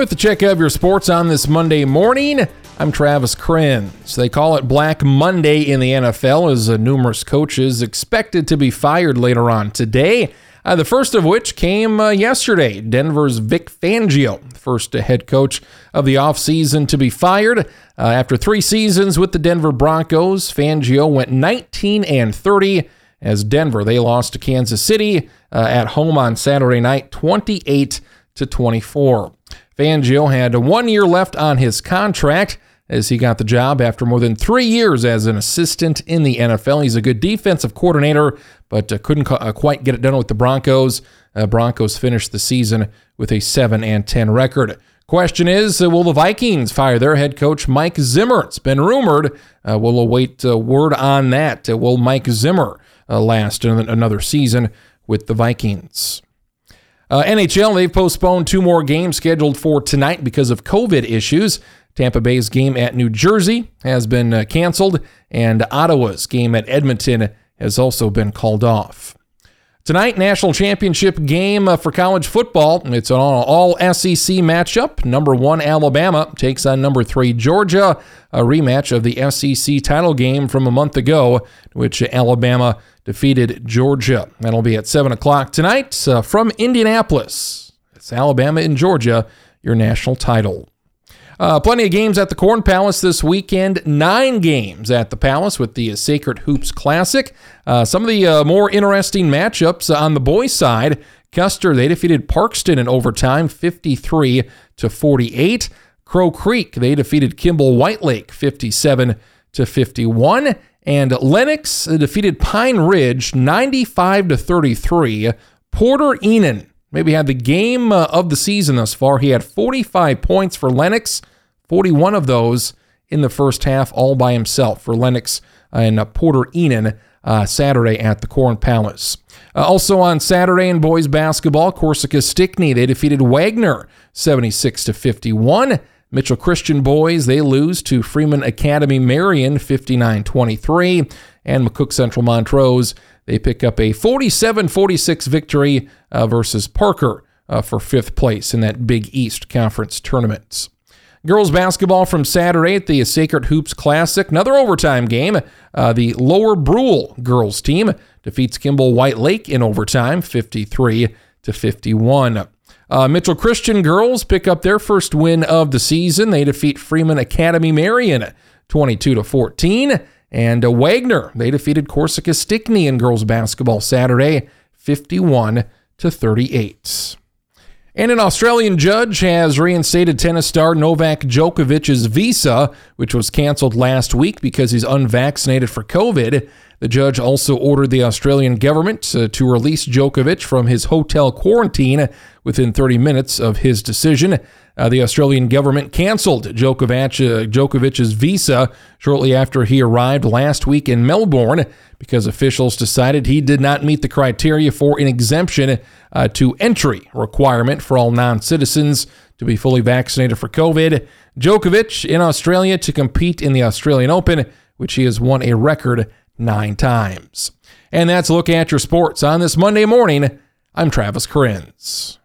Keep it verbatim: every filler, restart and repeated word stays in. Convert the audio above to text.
With the check of your sports on this Monday morning, I'm Travis Krenz. They call it Black Monday in the N F L as uh, numerous coaches expected to be fired later on today. Uh, the first of which came uh, yesterday. Denver's Vic Fangio, first uh, head coach of the offseason to be fired. Uh, after three seasons with the Denver Broncos, Fangio went nineteen and thirty as Denver. They lost to Kansas City uh, at home on Saturday night, twenty-eight to twenty-four. Fangio had one year left on his contract as he got the job after more than three years as an assistant in the N F L. He's a good defensive coordinator, but uh, couldn't co- uh, quite get it done with the Broncos. Uh, Broncos finished the season with a seven and ten record. Question is, uh, will the Vikings fire their head coach Mike Zimmer? It's been rumored. Uh, we'll await uh, word on that. Uh, will Mike Zimmer uh, last another season with the Vikings? Uh, N H L, they've postponed two more games scheduled for tonight because of COVID issues. Tampa Bay's game at New Jersey has been uh, canceled, and Ottawa's game at Edmonton has also been called off. Tonight, national championship game uh, for college football. It's an all S E C matchup. Number one, Alabama takes on number three, Georgia, a rematch of the S E C title game from a month ago, which Alabama defeated Georgia. That'll be at seven o'clock tonight uh, from Indianapolis. It's Alabama and Georgia, your national title. Uh, plenty of games at the Corn Palace this weekend. Nine games at the Palace with the Sacred Hoops Classic. Uh, some of the uh, more interesting matchups on the boys' side. Custer, they defeated Parkston in overtime, fifty-three to forty-eight. Crow Creek, they defeated Kimball White Lake, fifty-seven to fifty-one. And Lennox defeated Pine Ridge, ninety-five to thirty-three. Porter Enon maybe had the game uh, of the season thus far. He had forty-five points for Lennox, forty-one of those in the first half, all by himself for Lennox and uh, Porter Enon uh, Saturday at the Corn Palace. Uh, also on Saturday in boys basketball, Corsica Stickney, they defeated Wagner, seventy-six to fifty-one. Mitchell Christian boys, they lose to Freeman Academy Marion, fifty-nine twenty-three. And McCook Central Montrose, they pick up a forty-seven forty-six victory uh, versus Parker uh, for fifth place in that Big East Conference tournament. Girls basketball from Saturday at the Sacred Hoops Classic. Another overtime game. Uh, the Lower Brule girls team defeats Kimball White Lake in overtime, fifty-three to fifty-one. Uh, Mitchell Christian girls pick up their first win of the season. They defeat Freeman Academy Marion, twenty-two to fourteen. And uh, Wagner, they defeated Corsica Stickney in girls basketball Saturday, fifty-one to thirty-eight. And an Australian judge has reinstated tennis star Novak Djokovic's visa, which was canceled last week because he's unvaccinated for COVID. The judge also ordered the Australian government uh, to release Djokovic from his hotel quarantine within thirty minutes of his decision. Uh, the Australian government canceled Djokovic, uh, Djokovic's visa shortly after he arrived last week in Melbourne because officials decided he did not meet the criteria for an exemption uh, to entry requirement for all non-citizens to be fully vaccinated for COVID. Djokovic in Australia to compete in the Australian Open, which he has won a record nine times. And that's a look at your sports on this Monday morning. I'm Travis Krenz.